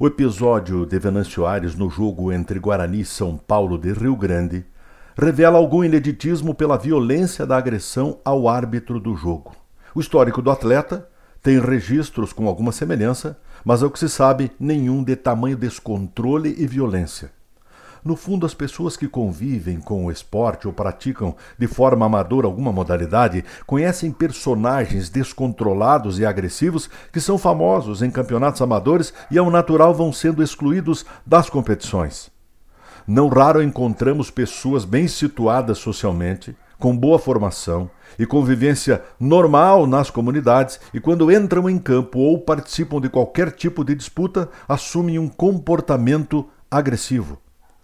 O episódio de Venâncio Aires no jogo entre Guarani e São Paulo de Rio Grande revela algum ineditismo pela violência da agressão ao árbitro do jogo. O histórico do atleta tem registros com alguma semelhança, mas ao que se sabe, nenhum de tamanho descontrole e violência. No fundo, as pessoas que convivem com o esporte ou praticam de forma amadora alguma modalidade conhecem personagens descontrolados e agressivos que são famosos em campeonatos amadores e, ao natural, vão sendo excluídos das competições. Não raro encontramos pessoas bem situadas socialmente, com boa formação e convivência normal nas comunidades e, quando entram em campo ou participam de qualquer tipo de disputa, assumem um comportamento agressivo.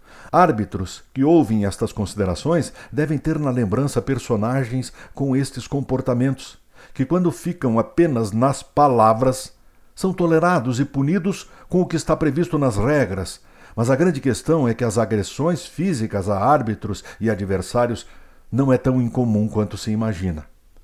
Árbitros que ouvem estas considerações devem ter na lembrança personagens com estes comportamentos, que, quando ficam apenas nas palavras, são tolerados e punidos com o que está previsto nas regras. Mas a grande questão é que as agressões físicas a árbitros e adversários não é tão incomum quanto se imagina.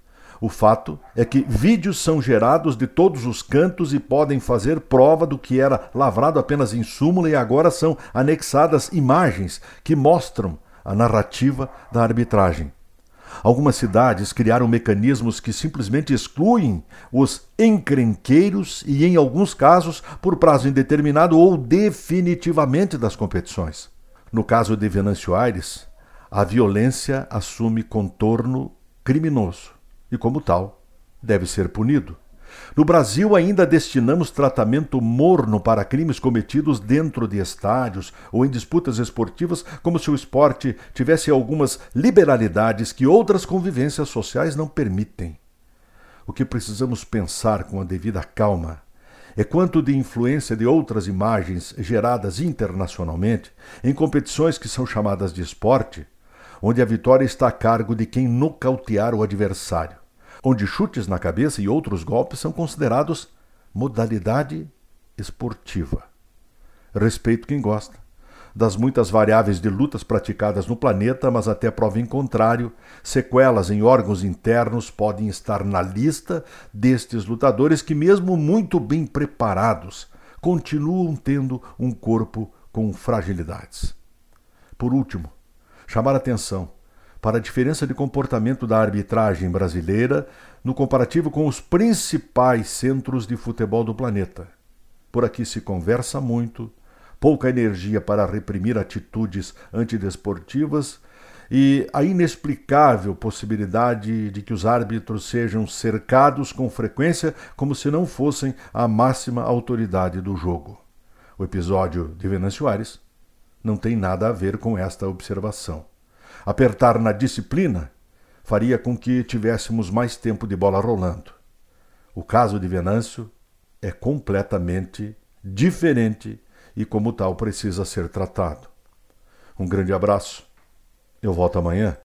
O fato é que vídeos são gerados de todos os cantos e podem fazer prova do que era lavrado apenas em súmula, e agora são anexadas imagens que mostram a narrativa da arbitragem. Algumas cidades criaram mecanismos que simplesmente excluem os encrenqueiros e, em alguns casos, por prazo indeterminado ou definitivamente das competições. No caso de Venâncio Aires, a violência assume contorno criminoso e, como tal, deve ser punido. No Brasil, ainda destinamos tratamento morno para crimes cometidos dentro de estádios ou em disputas esportivas, como se o esporte tivesse algumas liberalidades que outras convivências sociais não permitem. O que precisamos pensar com a devida calma é quanto de influência de outras imagens geradas internacionalmente em competições que são chamadas de esporte, onde a vitória está a cargo de quem nocautear o adversário, onde chutes na cabeça e outros golpes são considerados modalidade esportiva. Respeito quem gosta das muitas variáveis de lutas praticadas no planeta, mas até prova em contrário, sequelas em órgãos internos podem estar na lista destes lutadores que, mesmo muito bem preparados, continuam tendo um corpo com fragilidades. Por último, chamar atenção para a diferença de comportamento da arbitragem brasileira no comparativo com os principais centros de futebol do planeta. Por aqui se conversa muito, pouca energia para reprimir atitudes antidesportivas e a inexplicável possibilidade de que os árbitros sejam cercados com frequência como se não fossem a máxima autoridade do jogo. O episódio de Venâncio Aires não tem nada a ver com esta observação. Apertar na disciplina faria com que tivéssemos mais tempo de bola rolando. O caso de Venâncio é completamente diferente e, como tal, precisa ser tratado. Um grande abraço. Eu volto amanhã.